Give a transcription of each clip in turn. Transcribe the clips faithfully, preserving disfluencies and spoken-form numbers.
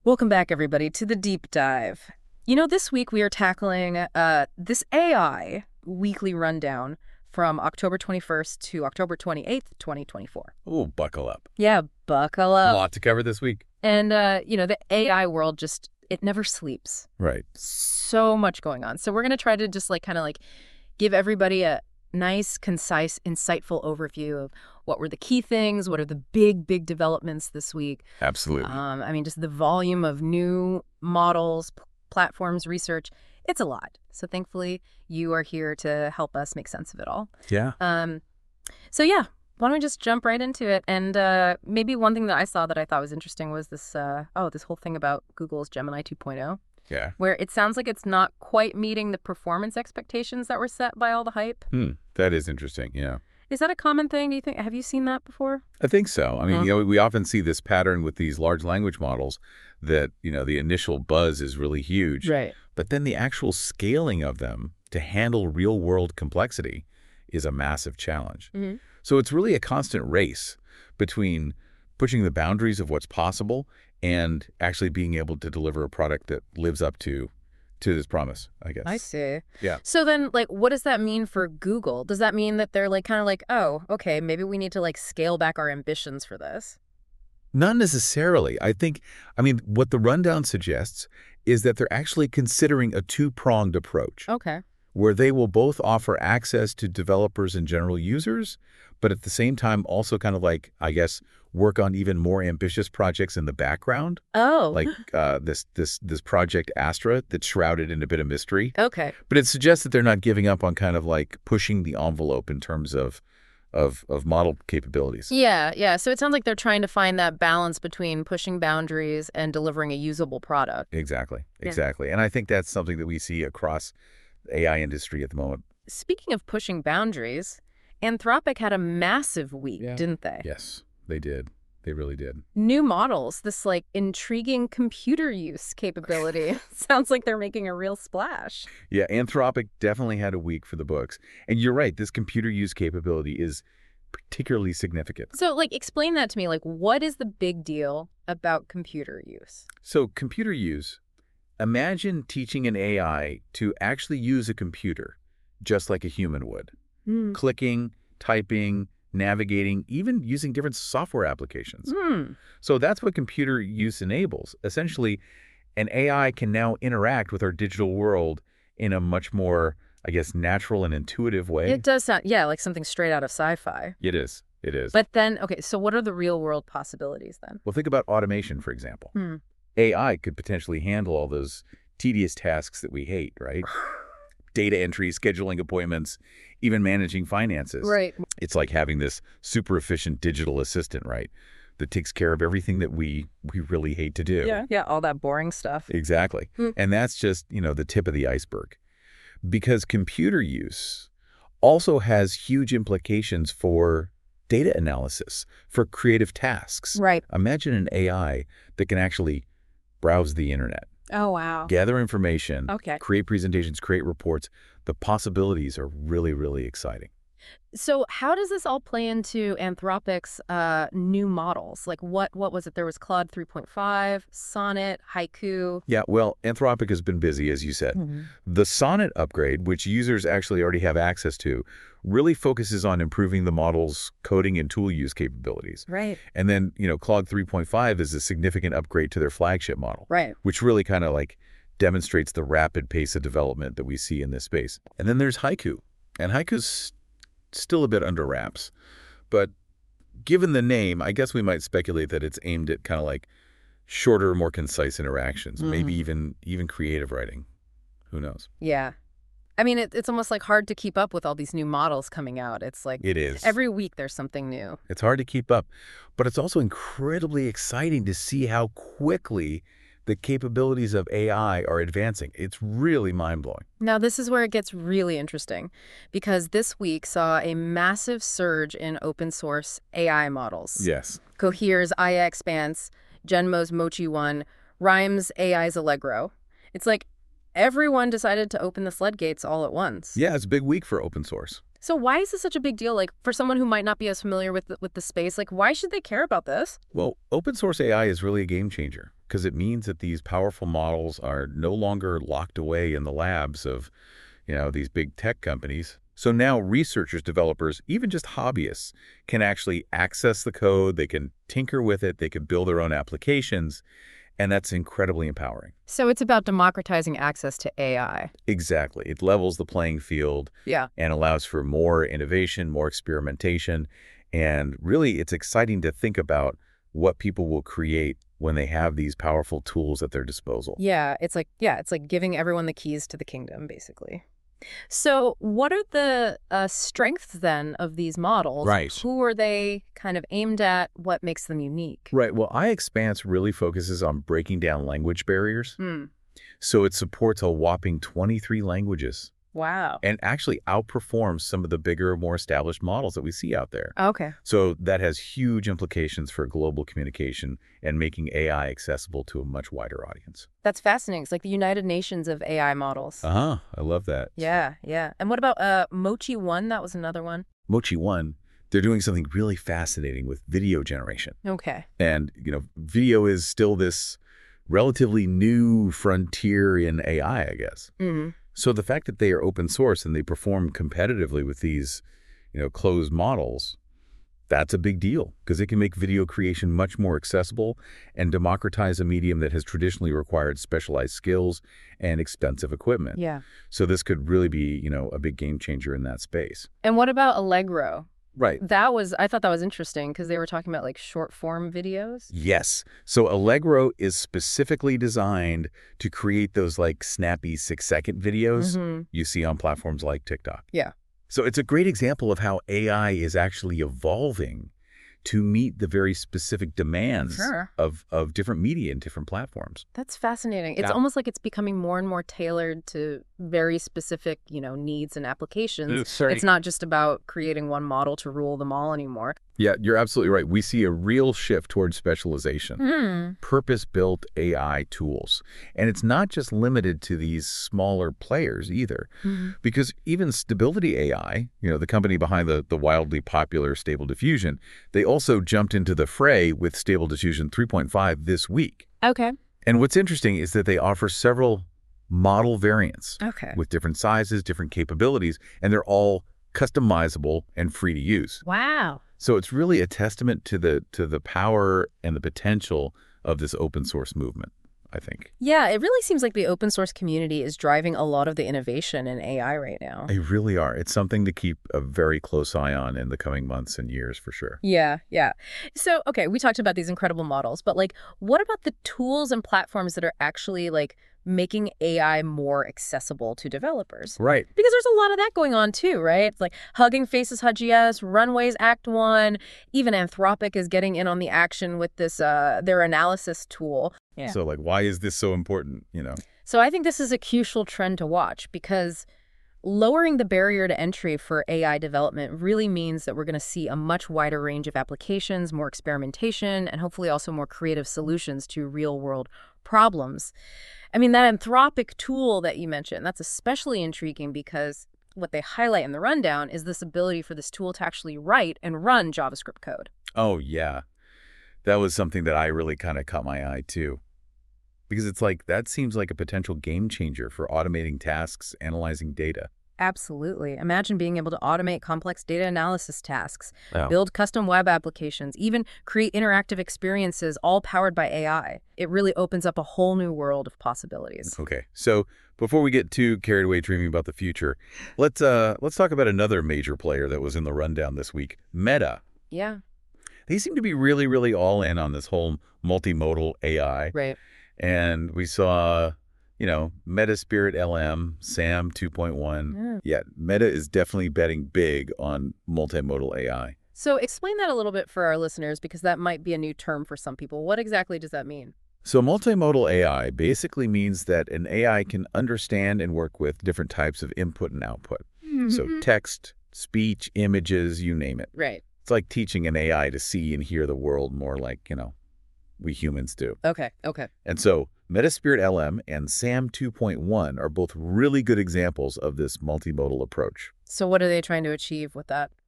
Welcome back, everybody, to the deep dive. You know, this week we are tackling uh, this A I weekly rundown from October twenty-first to October twenty-eighth, twenty twenty-four. Oh, buckle up. Yeah, buckle A up. lot to cover this week. And, uh, you know, the A I world just, it never sleeps. Right. So much going on. So we're going to try to just like kind of like give everybody a nice, concise, insightful overview of what were the key things, what are the big, big developments this week. Absolutely. Um, I mean, just the volume of new models, p- platforms, research, it's a lot. So thankfully, you are here to help us make sense of it all. Yeah. Um, so yeah, why don't we just jump right into it? And uh, maybe one thing that I saw that I thought was interesting was this, uh, oh, this whole thing about Google's Gemini two point oh, Yeah. where it sounds like it's not quite meeting the performance expectations that were set by all the hype. Hmm. That is interesting. Yeah. Is that a common thing? Do you think? Have you seen that before? I think so. I mean, Huh? you know, we often see this pattern with these large language models that, you know, the initial buzz is really huge. Right. But then the actual scaling of them to handle real world complexity is a massive challenge. Mm-hmm. So it's really a constant race between pushing the boundaries of what's possible and actually being able to deliver a product that lives up to to this promise, I guess. I see. Yeah. So then, like, what does that mean for Google? Does that mean that they're like kind of like, oh, okay, maybe we need to like scale back our ambitions for this? Not necessarily. I think, I mean, what the rundown suggests is that they're actually considering a two-pronged approach Okay. where they will both offer access to developers and general users, but at the same time also kind of like, I guess, work on even more ambitious projects in the background, Oh. like uh, this this this project Astra that's shrouded in a bit of mystery. Okay. But it suggests that they're not giving up on kind of like pushing the envelope in terms of of of model capabilities. Yeah, yeah. So it sounds like they're trying to find that balance between pushing boundaries and delivering a usable product. Exactly, Yeah. exactly. And I think that's something that we see across the A I industry at the moment. Speaking of pushing boundaries, Anthropic had a massive week, Yeah. didn't they? Yes, they did. They really did. New models, this like intriguing computer use capability. Sounds like they're making a real splash. Yeah, Anthropic definitely had a week for the books. And you're right, this computer use capability is particularly significant. So, like, explain that to me. Like, what is the big deal about computer use? So computer use, imagine teaching an A I to actually use a computer just like a human would. Hmm. Clicking, typing, navigating, even using different software applications. Hmm. So that's what computer use enables. Essentially, an A I can now interact with our digital world in a much more, I guess, natural and intuitive way. It does sound, yeah, like something straight out of sci-fi. It is. It is. But then, okay, so what are the real world possibilities then? Well, think about automation, for example. Hmm. A I could potentially handle all those tedious tasks that we hate, right? Data entry, scheduling appointments, even managing finances. Right. It's like having this super efficient digital assistant, right? That takes care of everything that we we really hate to do. Yeah. Yeah, all that boring stuff. Exactly. Hmm. And that's just, you know, the tip of the iceberg. Because computer use also has huge implications for data analysis, for creative tasks. Right. Imagine an A I that can actually browse the internet, Oh, wow. gather information, Okay. create presentations, create reports. The possibilities are really, really exciting. So how does this all play into Anthropic's uh, new models? Like what what was it? There was Claude three point five, Sonnet, Haiku. Yeah, well, Anthropic has been busy, as you said. Mhm. The Sonnet upgrade, which users actually already have access to, really focuses on improving the model's coding and tool use capabilities. Right. And then, you know, Claude three point five is a significant upgrade to their flagship model, Right. which really kind of like demonstrates the rapid pace of development that we see in this space. And then there's Haiku. And Haiku's still a bit under wraps. But given the name, I guess we might speculate that it's aimed at kind of like shorter, more concise interactions, maybe Mhm. even even creative writing. Who knows? Yeah. I mean, it, it's almost like hard to keep up with all these new models coming out. It's like It is. every week there's something new. It's hard to keep up. But it's also incredibly exciting to see how quickly the capabilities of A I are advancing. It's really mind-blowing. Now, this is where it gets really interesting because this week saw a massive surge in open source A I models. Yes. Cohere's I A Expanse, Genmo's Mochi One, Rhyme's A I's Allegro. It's like everyone decided to open the floodgates all at once. Yeah, it's a big week for open source. So why is this such a big deal? Like, for someone who might not be as familiar with the, with the space, like, why should they care about this? Well, open source A I is really a game changer because it means that these powerful models are no longer locked away in the labs of, you know, these big tech companies. So now researchers, developers, even just hobbyists can actually access the code, they can tinker with it, they can build their own applications, and that's incredibly empowering. So it's about democratizing access to A I. Exactly. It levels the playing field Yeah. and allows for more innovation, more experimentation, and really it's exciting to think about what people will create when they have these powerful tools at their disposal. Yeah, it's like yeah, it's like giving everyone the keys to the kingdom, basically. So what are the uh, strengths then of these models? Right. Who are they kind of aimed at? What makes them unique? Right. Well, iExpanse really focuses on breaking down language barriers. Hmm. So it supports a whopping twenty-three languages Wow. and actually outperforms some of the bigger, more established models that we see out there. Okay. So that has huge implications for global communication and making A I accessible to a much wider audience. That's fascinating. It's like the United Nations of A I models. Uh-huh. I love that. Yeah, yeah. And what about uh, Mochi One? That was another one. Mochi One, they're doing something really fascinating with video generation. Okay. And, you know, video is still this relatively new frontier in A I, I guess. Mm-hmm. So the fact that they are open source and they perform competitively with these, you know, closed models, that's a big deal because it can make video creation much more accessible and democratize a medium that has traditionally required specialized skills and expensive equipment. Yeah. So this could really be, you know, a big game changer in that space. And what about Allegro? Right. That was, I thought that was interesting because they were talking about like short form videos. Yes. So Allegro is specifically designed to create those like snappy six second videos Mm-hmm. you see on platforms like TikTok. Yeah. So it's a great example of how A I is actually evolving to meet the very specific demands Sure. of, of different media and different platforms. That's fascinating. It's Yeah. almost like it's becoming more and more tailored to very specific, you know, needs and applications. Sorry. It's not just about creating one model to rule them all anymore. Yeah, you're absolutely right. We see a real shift towards specialization. Hmm. Purpose-built A I tools. And it's not just limited to these smaller players either. Mhm. Because even Stability A I, you know, the company behind the, the wildly popular Stable Diffusion, they also jumped into the fray with Stable Diffusion three point five this week. Okay. And what's interesting is that they offer several model variants Okay. with different sizes, different capabilities, and they're all customizable and free to use. Wow. So it's really a testament to the to the power and the potential of this open source movement, I think. Yeah, it really seems like the open source community is driving a lot of the innovation in A I right now. They really are. It's something to keep a very close eye on in the coming months and years for sure. Yeah, yeah. So, okay, we talked about these incredible models, but like, what about the tools and platforms that are actually like making A I more accessible to developers? Right. Because there's a lot of that going on too, right? It's like Hugging Faces H U D S, Runways Act One, even Anthropic is getting in on the action with this uh, their analysis tool. Yeah. So like, why is this so important, you know? So I think this is a crucial trend to watch because lowering the barrier to entry for A I development really means that we're going to see a much wider range of applications, more experimentation, and hopefully also more creative solutions to real-world problems. I mean, that Anthropic tool that you mentioned, that's especially intriguing because what they highlight in the rundown is this ability for this tool to actually write and run JavaScript code. Oh, yeah. That was something that I really kind of caught my eye too. Because it's like, that seems like a potential game changer for automating tasks, analyzing data. Absolutely. Imagine being able to automate complex data analysis tasks, Wow. build custom web applications, even create interactive experiences, all powered by A I. It really opens up a whole new world of possibilities. Okay, so before we get too carried away dreaming about the future, let's uh let's talk about another major player that was in the rundown this week, Meta. Yeah, They seem to be really, really all in on this whole multimodal A I. right. And we saw, you know, Meta Spirit L M, SAM two point one. Yeah. Yeah, Meta is definitely betting big on multimodal A I. So explain that a little bit for our listeners because that might be a new term for some people. What exactly does that mean? So multimodal A I basically means that an A I can understand and work with different types of input and output. So text, speech, images, you name it. Right. It's like teaching an A I to see and hear the world more like, you know, we humans do. Okay, okay. And so Metaspirit L M and SAM two point one are both really good examples of this multimodal approach. So what are they trying to achieve with that?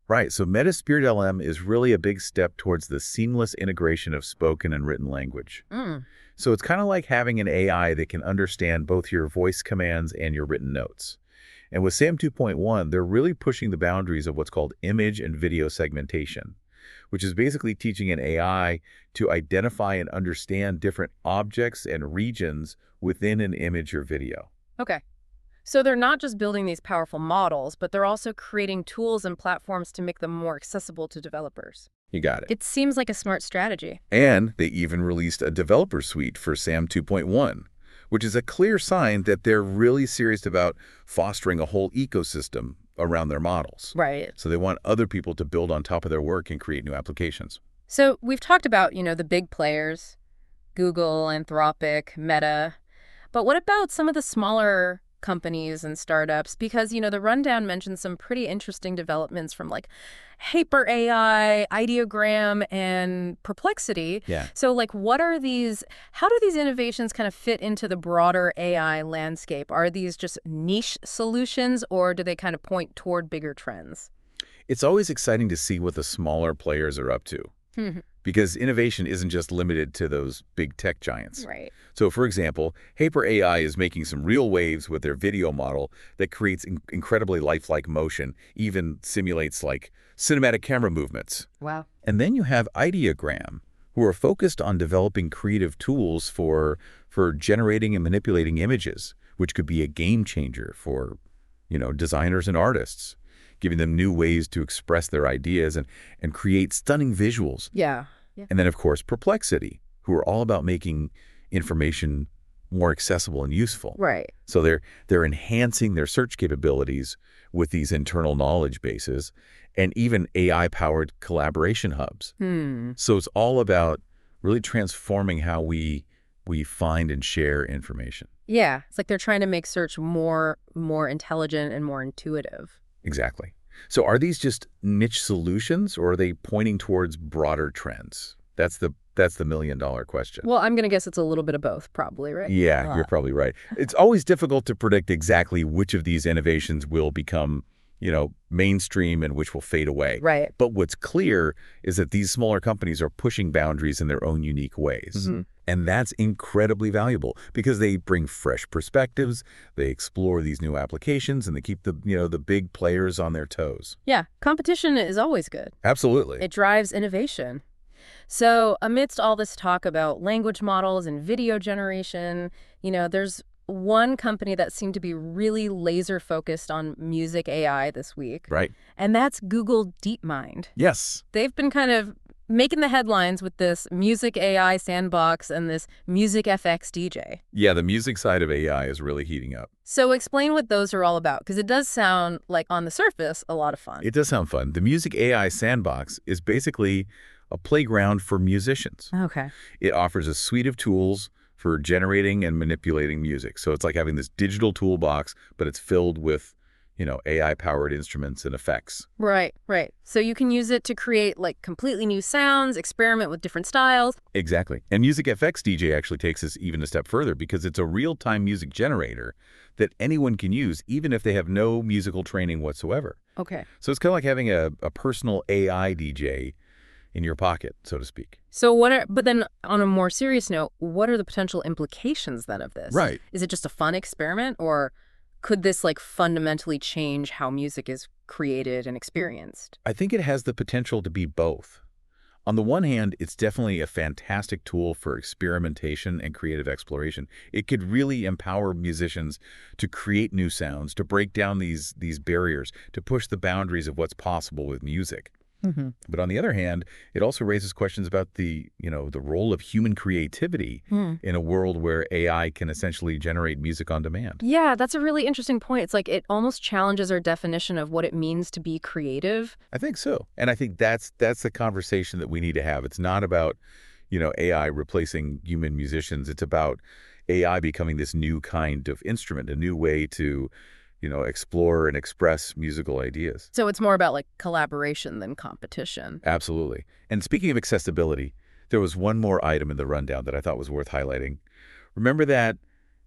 Right. So Meta Spirit L M is really a big step towards the seamless integration of spoken and written language. Mm. So it's kind of like having an A I that can understand both your voice commands and your written notes. And with SAM two point one, they're really pushing the boundaries of what's called image and video segmentation, which is basically teaching an A I to identify and understand different objects and regions within an image or video. Okay. So they're not just building these powerful models, but they're also creating tools and platforms to make them more accessible to developers. You got it. It seems like a smart strategy. And they even released a developer suite for SAM two point one, which is a clear sign that they're really serious about fostering a whole ecosystem around their models. Right. So they want other people to build on top of their work and create new applications. So we've talked about, you know, the big players, Google, Anthropic, Meta. But what about some of the smaller companies and startups? Because, you know, the rundown mentions some pretty interesting developments from like Hyper A I, Ideogram, and Perplexity. Yeah. So like what are these, how do these innovations kind of fit into the broader A I landscape? Are these just niche solutions or do they kind of point toward bigger trends? It's always exciting to see what the smaller players are up to. Because innovation isn't just limited to those big tech giants. Right. So, for example, Hyper A I is making some real waves with their video model that creates in incredibly lifelike motion, even simulates like cinematic camera movements. Wow. And then you have Ideogram, who are focused on developing creative tools for, for generating and manipulating images, which could be a game changer for, you know, designers and artists, giving them new ways to express their ideas and, and create stunning visuals. Yeah. yeah. And then, of course, Perplexity, who are all about making information more accessible and useful. Right. So they're, they're enhancing their search capabilities with these internal knowledge bases and even A I-powered collaboration hubs. Hmm. So it's all about really transforming how we, we find and share information. Yeah. It's like they're trying to make search more, more intelligent and more intuitive. Exactly. So are these just niche solutions or are they pointing towards broader trends? That's the that's the million dollar question. Well, I'm going to guess it's a little bit of both, probably, right? Yeah, Uh, you're probably right. It's always difficult to predict exactly which of these innovations will become, you know, mainstream and which will fade away. Right. But what's clear is that these smaller companies are pushing boundaries in their own unique ways. Mm-hmm. And that's incredibly valuable because they bring fresh perspectives, they explore these new applications, and they keep the, you know, the big players on their toes. Yeah. Competition is always good. Absolutely. It drives innovation. So amidst all this talk about language models and video generation, you know, there's one company that seemed to be really laser focused on music A I this week. Right. And that's Google DeepMind. Yes. They've been kind of making the headlines with this music A I sandbox and this music F X D J. Yeah, the music side of A I is really heating up. So explain what those are all about, because it does sound like, on the surface, a lot of fun. It does sound fun. The Music A I Sandbox is basically a playground for musicians. Okay. It offers a suite of tools for generating and manipulating music. So it's like having this digital toolbox, but it's filled with, you know, A I-powered instruments and effects. Right, right. So you can use it to create, like, completely new sounds, experiment with different styles. Exactly. And Music F X D J actually takes this even a step further because it's a real-time music generator that anyone can use, even if they have no musical training whatsoever. Okay. So it's kind of like having a, a personal A I D J in your pocket, so to speak. So what are, but then on a more serious note, what are the potential implications then of this? Right. Is it just a fun experiment, or could this, like, fundamentally change how music is created and experienced? I think it has the potential to be both. On the one hand, it's definitely a fantastic tool for experimentation and creative exploration. It could really empower musicians to create new sounds, to break down these, these barriers, to push the boundaries of what's possible with music. Mm-hmm. But on the other hand, it also raises questions about the, you know, the role of human creativity Hmm. in a world where A I can essentially generate music on demand. Yeah, that's a really interesting point. It's like it almost challenges our definition of what it means to be creative. I think so. And I think that's that's the conversation that we need to have. It's not about, you know, A I replacing human musicians. It's about A I becoming this new kind of instrument, a new way to, you know, explore and express musical ideas. So it's more about, like, collaboration than competition. Absolutely. And speaking of accessibility, there was one more item in the rundown that I thought was worth highlighting. Remember that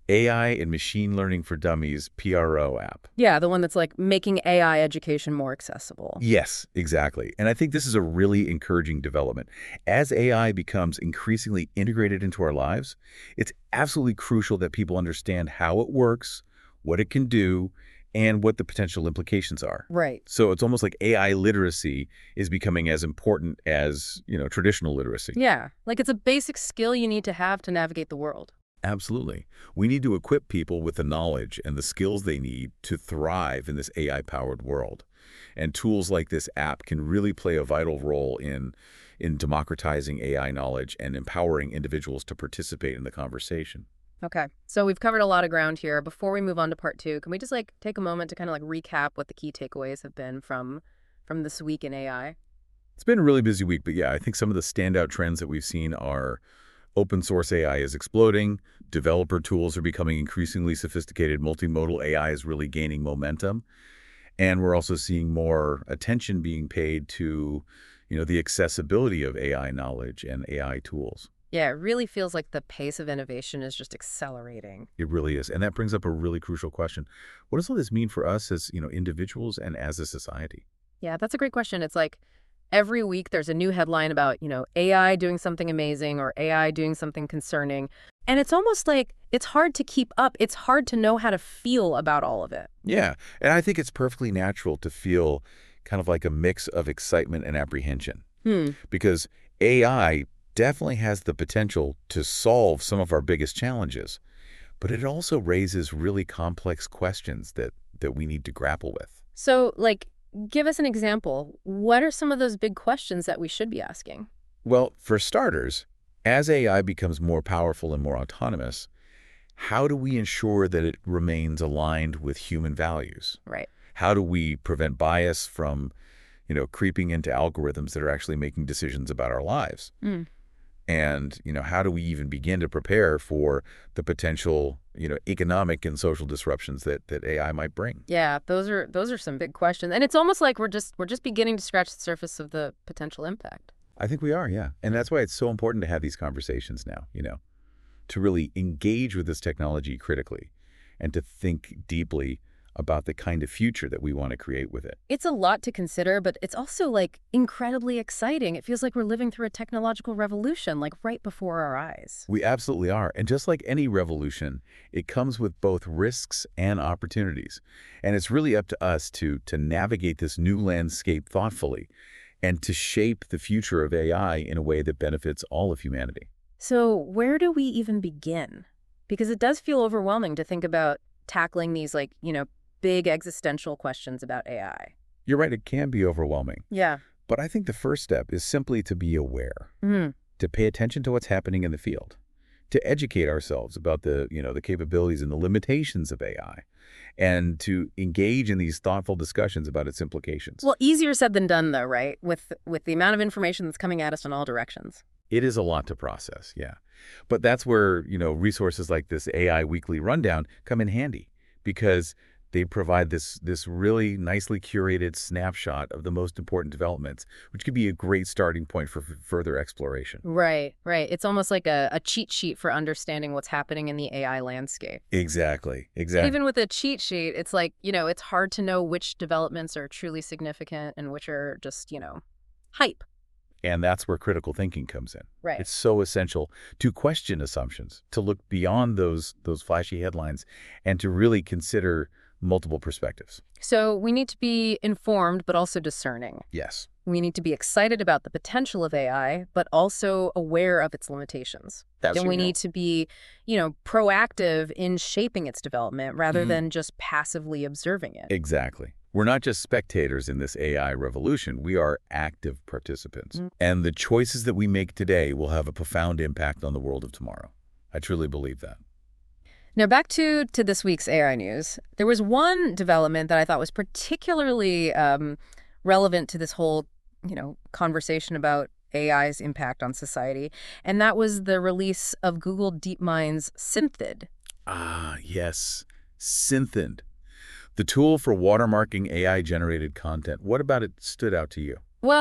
A I and Machine Learning for Dummies, P R O app. Yeah, the one that's like making A I education more accessible. Yes, exactly. And I think this is a really encouraging development. As A I becomes increasingly integrated into our lives, it's absolutely crucial that people understand how it works, what it can do, and what the potential implications are. Right. So it's almost like A I literacy is becoming as important as, you know, traditional literacy. Yeah, like it's a basic skill you need to have to navigate the world. Absolutely. We need to equip people with the knowledge and the skills they need to thrive in this A I-powered world. And tools like this app can really play a vital role in, in democratizing A I knowledge and empowering individuals to participate in the conversation. Okay, so we've covered a lot of ground here. Before we move on to part two, can we just like take a moment to kind of like recap what the key takeaways have been from from this week in A I? It's been a really busy week, but yeah, I think some of the standout trends that we've seen are open source A I is exploding, developer tools are becoming increasingly sophisticated, multimodal A I is really gaining momentum, and we're also seeing more attention being paid to, you know, the accessibility of A I knowledge and A I tools. Yeah, it really feels like the pace of innovation is just accelerating. It really is. And that brings up a really crucial question. What does all this mean for us as, you know, individuals and as a society? Yeah, that's a great question. It's like every week there's a new headline about, you know, A I doing something amazing or A I doing something concerning. And it's almost like it's hard to keep up. It's hard to know how to feel about all of it. Yeah. And I think it's perfectly natural to feel kind of like a mix of excitement and apprehension. Hmm. Because A I definitely has the potential to solve some of our biggest challenges, but it also raises really complex questions that, that we need to grapple with. So, like, give us an example. What are some of those big questions that we should be asking? Well, for starters, as A I becomes more powerful and more autonomous, how do we ensure that it remains aligned with human values? Right. How do we prevent bias from, you know, creeping into algorithms that are actually making decisions about our lives? Mm. And, you know, how do we even begin to prepare for the potential, you know, economic and social disruptions that, that A I might bring? Yeah, those are those are some big questions. And it's almost like we're just we're just beginning to scratch the surface of the potential impact. I think we are, yeah. And that's why it's so important to have these conversations now, you know, to really engage with this technology critically and to think deeply about the kind of future that we want to create with it. It's a lot to consider, but it's also like incredibly exciting. It feels like we're living through a technological revolution, like right before our eyes. We absolutely are. And just like any revolution, it comes with both risks and opportunities. And it's really up to us to, to navigate this new landscape thoughtfully and to shape the future of A I in a way that benefits all of humanity. So where do we even begin? Because it does feel overwhelming to think about tackling these, like, you know, big existential questions about A I. You're right, it can be overwhelming. Yeah. But I think the first step is simply to be aware, Mm. to pay attention to what's happening in the field, to educate ourselves about the, you know, the capabilities and the limitations of A I, and to engage in these thoughtful discussions about its implications. Well, easier said than done, though, right? With with the amount of information that's coming at us in all directions. It is a lot to process, yeah. But that's where, you know, resources like this A I Weekly Rundown come in handy, because they provide this, this really nicely curated snapshot of the most important developments, which could be a great starting point for f further exploration. Right, right. It's almost like a, a cheat sheet for understanding what's happening in the A I landscape. Exactly, exactly. Even with a cheat sheet, it's like, you know, it's hard to know which developments are truly significant and which are just, you know, hype. And that's where critical thinking comes in. Right. It's so essential to question assumptions, to look beyond those, those flashy headlines, and to really consider multiple perspectives. So we need to be informed, but also discerning. Yes. We need to be excited about the potential of A I, but also aware of its limitations. That's and we right. need to be, you know, proactive in shaping its development rather Mhm. than just passively observing it. Exactly. We're not just spectators in this A I revolution. We are active participants. Mm. And the choices that we make today will have a profound impact on the world of tomorrow. I truly believe that. Now, back to, to this week's A I news. There was one development that I thought was particularly um, relevant to this whole, you know, conversation about A I's impact on society, and that was the release of Google DeepMind's Synthid. Ah, yes. Synthid. The tool for watermarking A I-generated content. What about it stood out to you? Well,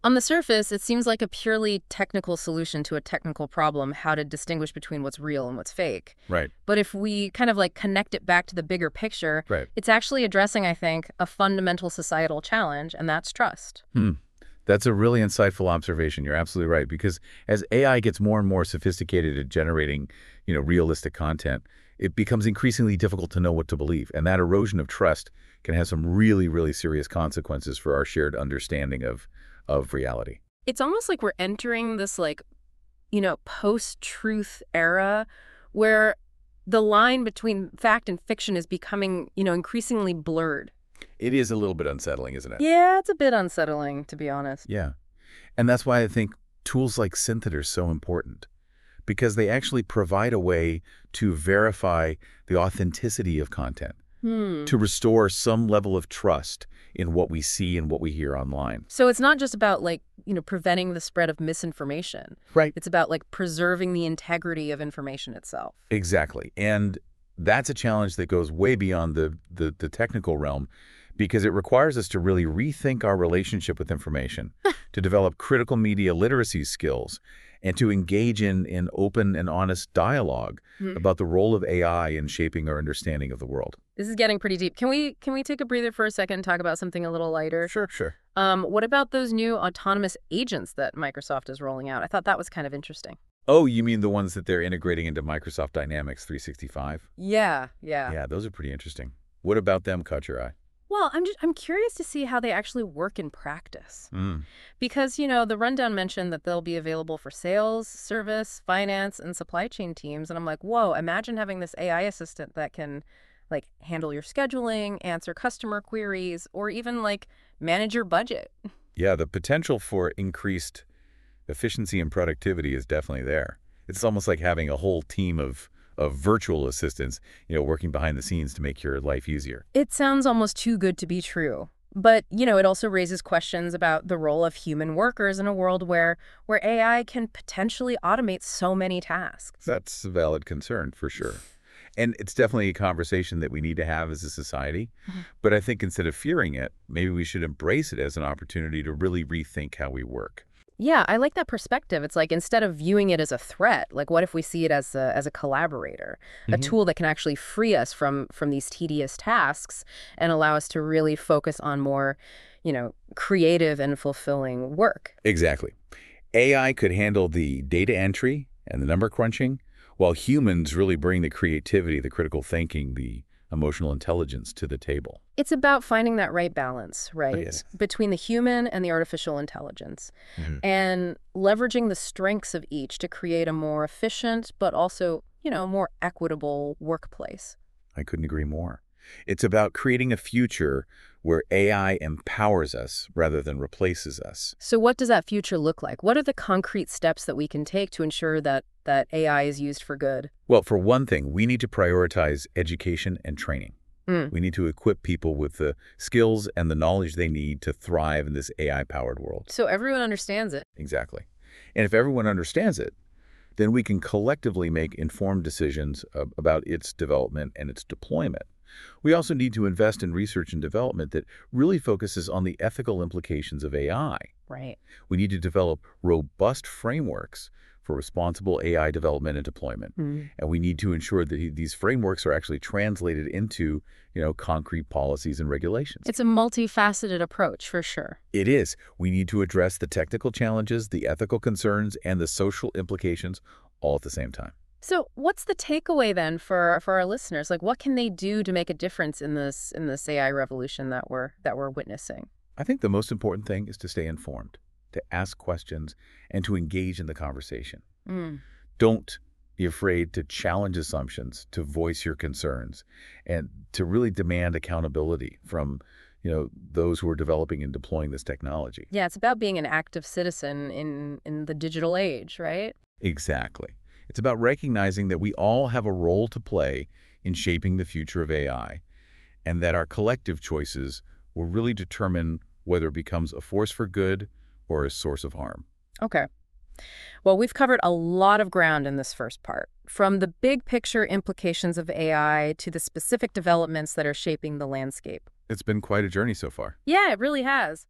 On the surface, it seems like a purely technical solution to a technical problem, how to distinguish between what's real and what's fake. Right. But if we kind of like connect it back to the bigger picture, Right. it's actually addressing, I think, a fundamental societal challenge, and that's trust. Hmm. That's a really insightful observation. You're absolutely right. Because as A I gets more and more sophisticated at generating, you know, realistic content, it becomes increasingly difficult to know what to believe. And that erosion of trust can have some really, really serious consequences for our shared understanding of, of reality. It's almost like we're entering this, like, you know, post-truth era where the line between fact and fiction is becoming, you know, increasingly blurred. It is a little bit unsettling, isn't it? Yeah, it's a bit unsettling, to be honest. Yeah. And that's why I think tools like Synthid are so important, because they actually provide a way to verify the authenticity of content, Hmm. to restore some level of trust in what we see and what we hear online. So it's not just about, like, you know, preventing the spread of misinformation. Right. It's about, like, preserving the integrity of information itself. Exactly. And that's a challenge that goes way beyond the, the, the technical realm, because it requires us to really rethink our relationship with information, to develop critical media literacy skills, and to engage in, in open and honest dialogue Hmm. about the role of A I in shaping our understanding of the world. This is getting pretty deep. Can we can we take a breather for a second and talk about something a little lighter? Sure, sure. Um, what about those new autonomous agents that Microsoft is rolling out? I thought that was kind of interesting. Oh, you mean the ones that they're integrating into Microsoft Dynamics three sixty-five? Yeah, yeah. Yeah, those are pretty interesting. What about them caught your eye? Well, I'm just I'm curious to see how they actually work in practice. Mm. Because, you know, the rundown mentioned that they'll be available for sales, service, finance, and supply chain teams. And I'm like, whoa, imagine having this A I assistant that can, like, handle your scheduling, answer customer queries, or even, like, manage your budget. Yeah, the potential for increased efficiency and productivity is definitely there. It's almost like having a whole team of of virtual assistants, you know, working behind the scenes to make your life easier. It sounds almost too good to be true. But, you know, it also raises questions about the role of human workers in a world where where A I can potentially automate so many tasks. That's a valid concern for sure. And it's definitely a conversation that we need to have as a society. Mm-hmm. But I think instead of fearing it, maybe we should embrace it as an opportunity to really rethink how we work. Yeah, I like that perspective. It's like instead of viewing it as a threat, like what if we see it as a, as a collaborator, a Mhm. tool that can actually free us from from these tedious tasks and allow us to really focus on more, you know, creative and fulfilling work. Exactly. A I could handle the data entry and the number crunching, while humans really bring the creativity, the critical thinking, the emotional intelligence to the table. It's about finding that right balance, right, yes. between the human and the artificial intelligence, Mhm. and leveraging the strengths of each to create a more efficient but also, you know, more equitable workplace. I couldn't agree more. It's about creating a future where A I empowers us rather than replaces us. So what does that future look like? What are the concrete steps that we can take to ensure that that A I is used for good? Well, for one thing, we need to prioritize education and training. Mm. We need to equip people with the skills and the knowledge they need to thrive in this A I-powered world. So everyone understands it. Exactly. And if everyone understands it, then we can collectively make informed decisions uh, about its development and its deployment. We also need to invest in research and development that really focuses on the ethical implications of A I. Right. We need to develop robust frameworks for responsible A I development and deployment. Mm. And we need to ensure that these frameworks are actually translated into, you know, concrete policies and regulations. It's a multifaceted approach, for sure. It is. We need to address the technical challenges, the ethical concerns, and the social implications all at the same time. So what's the takeaway then for for our listeners? Like, what can they do to make a difference in this in this A I revolution that we're that we're witnessing? I think the most important thing is to stay informed, to ask questions, and to engage in the conversation. Mm. Don't be afraid to challenge assumptions, to voice your concerns, and to really demand accountability from, you know, those who are developing and deploying this technology. Yeah, it's about being an active citizen in in the digital age, right? Exactly. It's about recognizing that we all have a role to play in shaping the future of A I, and that our collective choices will really determine whether it becomes a force for good or a source of harm. Okay. Well, we've covered a lot of ground in this first part, from the big picture implications of A I to the specific developments that are shaping the landscape. It's been quite a journey so far. Yeah, it really has.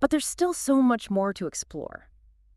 But there's still so much more to explore.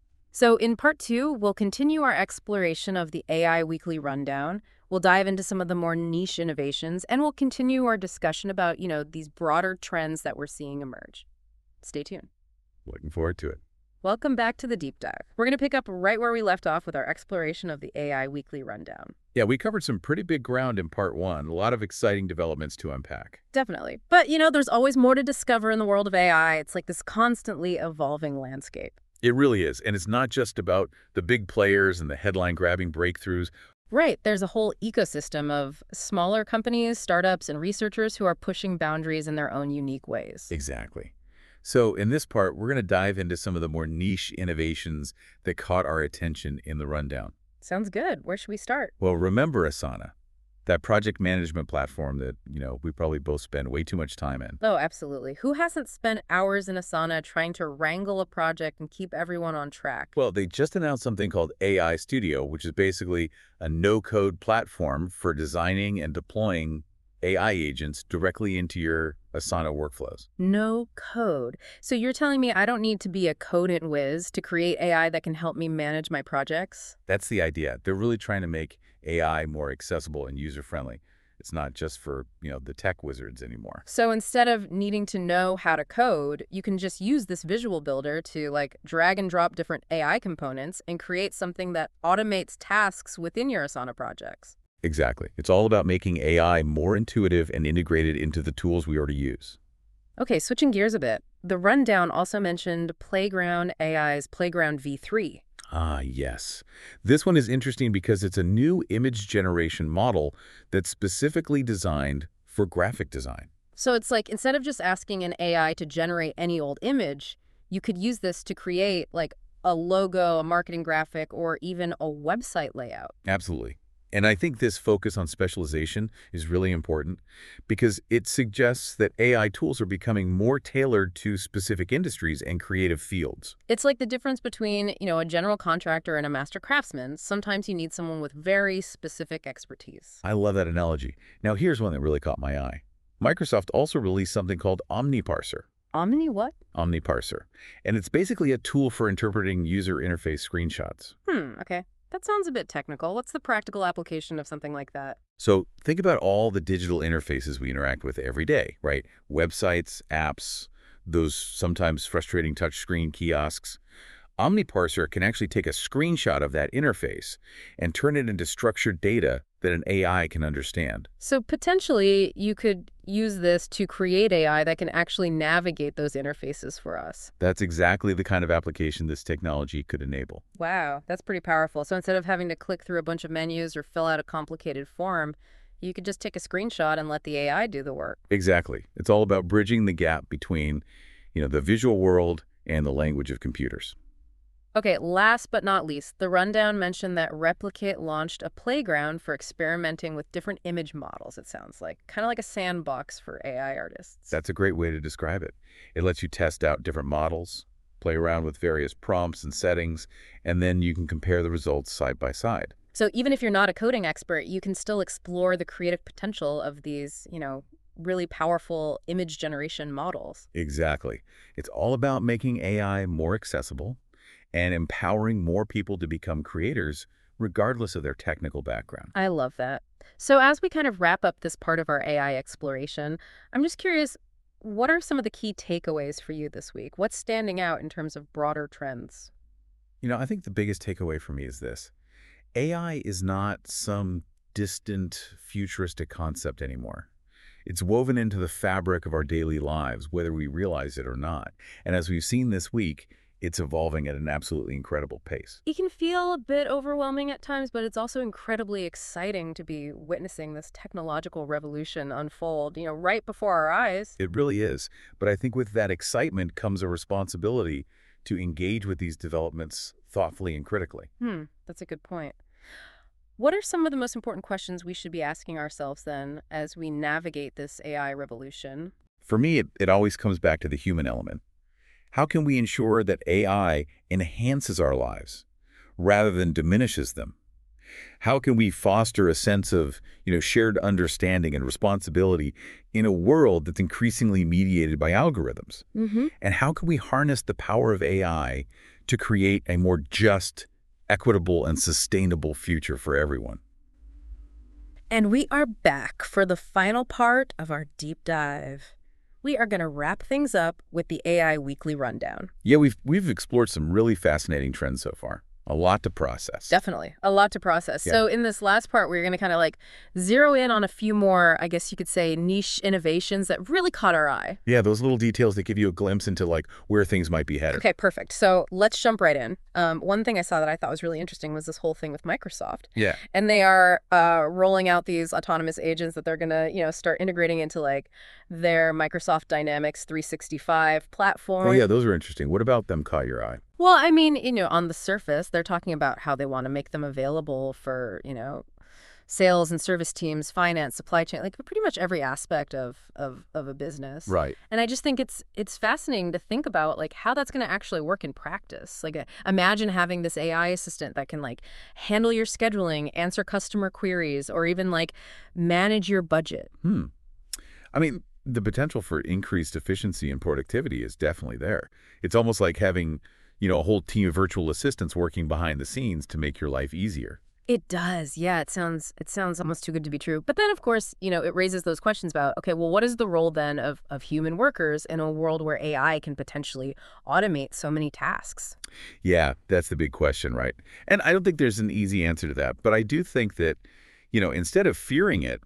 So in part two, we'll continue our exploration of the A I Weekly Rundown. We'll dive into some of the more niche innovations, and we'll continue our discussion about, you know, these broader trends that we're seeing emerge. Stay tuned. Looking forward to it. Welcome back to the Deep Dive. We're going to pick up right where we left off with our exploration of the A I Weekly Rundown. Yeah, we covered some pretty big ground in part one. A lot of exciting developments to unpack. Definitely. But, you know, there's always more to discover in the world of A I. It's like this constantly evolving landscape. It really is. And it's not just about the big players and the headline-grabbing breakthroughs. Right. There's a whole ecosystem of smaller companies, startups, and researchers who are pushing boundaries in their own unique ways. Exactly. So in this part, we're going to dive into some of the more niche innovations that caught our attention in the rundown. Sounds good. Where should we start? Well, remember Asana, that project management platform that, you know, we probably both spend way too much time in. Oh, absolutely. Who hasn't spent hours in Asana trying to wrangle a project and keep everyone on track? Well, they just announced something called A I Studio, which is basically a no-code platform for designing and deploying A I agents directly into your Asana workflows. No code. So you're telling me I don't need to be a codant whiz to create A I that can help me manage my projects? That's the idea. They're really trying to make A I more accessible and user-friendly. It's not just for, you know, the tech wizards anymore. So instead of needing to know how to code, you can just use this visual builder to like drag and drop different A I components and create something that automates tasks within your Asana projects. Exactly. It's all about making A I more intuitive and integrated into the tools we already use. Okay, switching gears a bit. The rundown also mentioned Playground A I's Playground V three. Ah, yes. This one is interesting because it's a new image generation model that's specifically designed for graphic design. So it's like instead of just asking an A I to generate any old image, you could use this to create like a logo, a marketing graphic, or even a website layout. Absolutely. And I think this focus on specialization is really important because it suggests that A I tools are becoming more tailored to specific industries and creative fields. It's like the difference between, you know, a general contractor and a master craftsman. Sometimes you need someone with very specific expertise. I love that analogy. Now, here's one that really caught my eye. Microsoft also released something called OmniParser. Omni what? OmniParser. And it's basically a tool for interpreting user interface screenshots. Hmm, okay. That sounds a bit technical. What's the practical application of something like that? So think about all the digital interfaces we interact with every day, right? Websites, apps, those sometimes frustrating touchscreen kiosks. OmniParser can actually take a screenshot of that interface and turn it into structured data that an A I can understand. So potentially you could use this to create A I that can actually navigate those interfaces for us. That's exactly the kind of application this technology could enable. Wow, that's pretty powerful. So instead of having to click through a bunch of menus or fill out a complicated form, you could just take a screenshot and let the A I do the work. Exactly. It's all about bridging the gap between, you know, the visual world and the language of computers. Okay, last but not least, the rundown mentioned that Replicate launched a playground for experimenting with different image models, it sounds like. Kind of like a sandbox for A I artists. That's a great way to describe it. It lets you test out different models, play around with various prompts and settings, and then you can compare the results side by side. So even if you're not a coding expert, you can still explore the creative potential of these, you know, really powerful image generation models. Exactly. It's all about making A I more accessible and empowering more people to become creators regardless of their technical background. I love that. So as we kind of wrap up this part of our A I exploration, I'm just curious, what are some of the key takeaways for you this week? What's standing out in terms of broader trends? You know, I think the biggest takeaway for me is this. A I is not some distant, futuristic concept anymore. It's woven into the fabric of our daily lives, whether we realize it or not. And as we've seen this week, it's evolving at an absolutely incredible pace. It can feel a bit overwhelming at times, but it's also incredibly exciting to be witnessing this technological revolution unfold, you know, right before our eyes. It really is. But I think with that excitement comes a responsibility to engage with these developments thoughtfully and critically. Hmm, that's a good point. What are some of the most important questions we should be asking ourselves then as we navigate this A I revolution? For me, it, it always comes back to the human element. How can we ensure that A I enhances our lives rather than diminishes them? How can we foster a sense of, you know, shared understanding and responsibility in a world that's increasingly mediated by algorithms? Mm-hmm. And how can we harness the power of A I to create a more just, equitable, and sustainable future for everyone? And we are back for the final part of our deep dive. We are going to wrap things up with the A I Weekly Rundown. Yeah, we've we've explored some really fascinating trends so far. A lot to process. Definitely. A lot to process. Yeah. So in this last part, we're going to kind of like zero in on a few more, I guess you could say, niche innovations that really caught our eye. Yeah, those little details that give you a glimpse into like where things might be headed. Okay, perfect. So let's jump right in. Um, one thing I saw that I thought was really interesting was this whole thing with Microsoft. Yeah. And they are uh, rolling out these autonomous agents that they're going to, you know, start integrating into like their Microsoft Dynamics three sixty-five platform. Oh, yeah, those are interesting. What about them caught your eye? Well, I mean, you know, on the surface, they're talking about how they want to make them available for, you know, sales and service teams, finance, supply chain, like pretty much every aspect of, of, of a business. Right. And I just think it's it's fascinating to think about like how that's going to actually work in practice. Like uh, imagine having this A I assistant that can like handle your scheduling, answer customer queries, or even like manage your budget. Hmm. I mean, the potential for increased efficiency and productivity is definitely there. It's almost like having, you know, a whole team of virtual assistants working behind the scenes to make your life easier. It does. Yeah, it sounds it sounds almost too good to be true. But then, of course, you know, it raises those questions about, okay, well, what is the role then of, of human workers in a world where A I can potentially automate so many tasks? Yeah, that's the big question, right? And I don't think there's an easy answer to that. But I do think that, you know, instead of fearing it,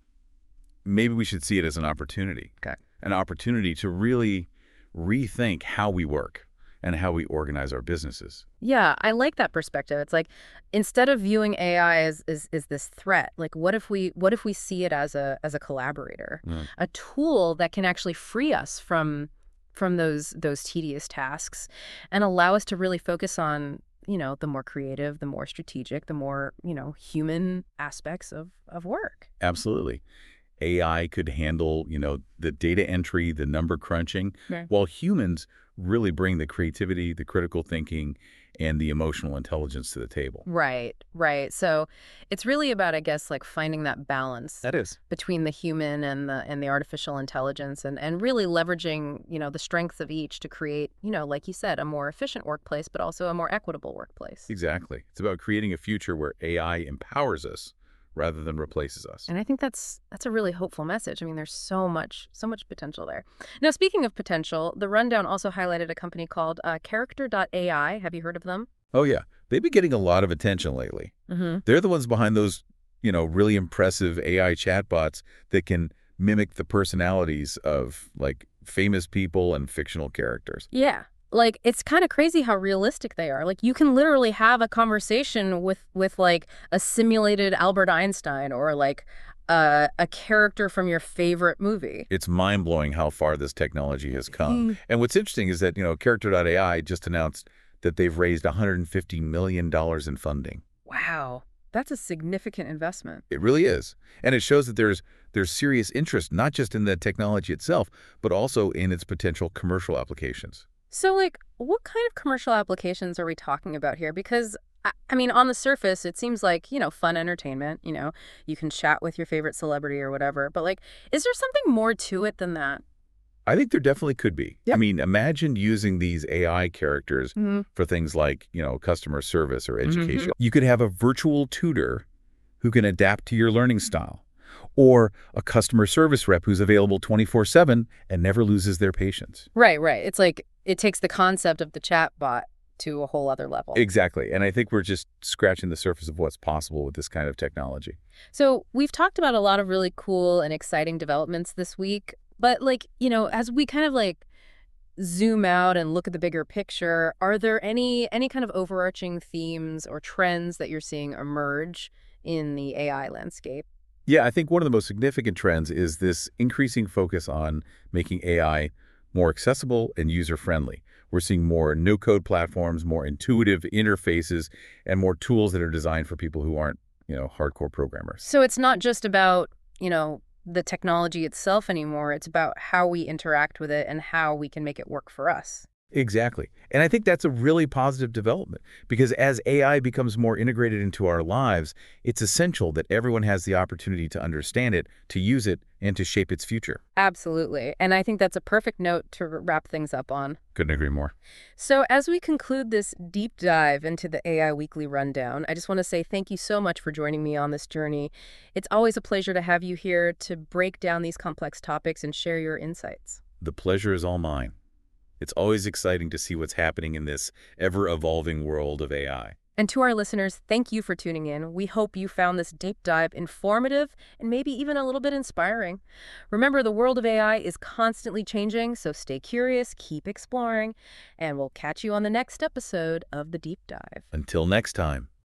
maybe we should see it as an opportunity. Okay. An opportunity to really rethink how we work and how we organize our businesses. Yeah, I like that perspective. It's like instead of viewing A I as is is this threat, like what if we what if we see it as a as a collaborator, Mm. a tool that can actually free us from from those those tedious tasks and allow us to really focus on, you know, the more creative, the more strategic, the more, you know, human aspects of of work. Absolutely. A I could handle, you know, the data entry, the number crunching, Right. while humans really bring the creativity, the critical thinking, and the emotional intelligence to the table. Right, right. So it's really about, I guess, like finding that balance That is. between the human and the and the artificial intelligence and, and really leveraging, you know, the strengths of each to create, you know, like you said, a more efficient workplace, but also a more equitable workplace. Exactly. It's about creating a future where A I empowers us rather than replaces us. And I think that's that's a really hopeful message. I mean, there's so much, so much potential there. Now, speaking of potential, the rundown also highlighted a company called uh, Character dot A I. Have you heard of them? Oh, yeah. They've been getting a lot of attention lately. Mm-hmm. They're the ones behind those, you know, really impressive A I chatbots that can mimic the personalities of, like, famous people and fictional characters. Yeah. Like, it's kind of crazy how realistic they are. Like, you can literally have a conversation with, with like, a simulated Albert Einstein or, like, uh, a character from your favorite movie. It's mind-blowing how far this technology has come. Mm. And what's interesting is that, you know, Character dot A I just announced that they've raised one hundred fifty million dollars in funding. Wow. That's a significant investment. It really is. And it shows that there's there's serious interest, not just in the technology itself, but also in its potential commercial applications. So, like, what kind of commercial applications are we talking about here? Because, I, I mean, on the surface, it seems like, you know, fun entertainment, you know, you can chat with your favorite celebrity or whatever. But, like, is there something more to it than that? I think there definitely could be. Yeah. I mean, imagine using these A I characters Mm-hmm. for things like, you know, customer service or Mhm. education. You could have a virtual tutor who can adapt to your learning style, or a customer service rep who's available twenty-four seven and never loses their patience. Right, right. It's like it takes the concept of the chat bot to a whole other level. Exactly. And I think we're just scratching the surface of what's possible with this kind of technology. So we've talked about a lot of really cool and exciting developments this week. But, like, you know, as we kind of like zoom out and look at the bigger picture, are there any any kind of overarching themes or trends that you're seeing emerge in the A I landscape? Yeah, I think one of the most significant trends is this increasing focus on making A I more accessible and user-friendly. We're seeing more no-code platforms, more intuitive interfaces, and more tools that are designed for people who aren't, you know, hardcore programmers. So it's not just about, you know, the technology itself anymore. It's about how we interact with it and how we can make it work for us. Exactly. And I think that's a really positive development because as A I becomes more integrated into our lives, it's essential that everyone has the opportunity to understand it, to use it, and to shape its future. Absolutely. And I think that's a perfect note to r- wrap things up on. Couldn't agree more. So as we conclude this deep dive into the A I Weekly Rundown, I just want to say thank you so much for joining me on this journey. It's always a pleasure to have you here to break down these complex topics and share your insights. The pleasure is all mine. It's always exciting to see what's happening in this ever-evolving world of A I. And to our listeners, thank you for tuning in. We hope you found this deep dive informative and maybe even a little bit inspiring. Remember, the world of A I is constantly changing, so stay curious, keep exploring, and we'll catch you on the next episode of The Deep Dive. Until next time.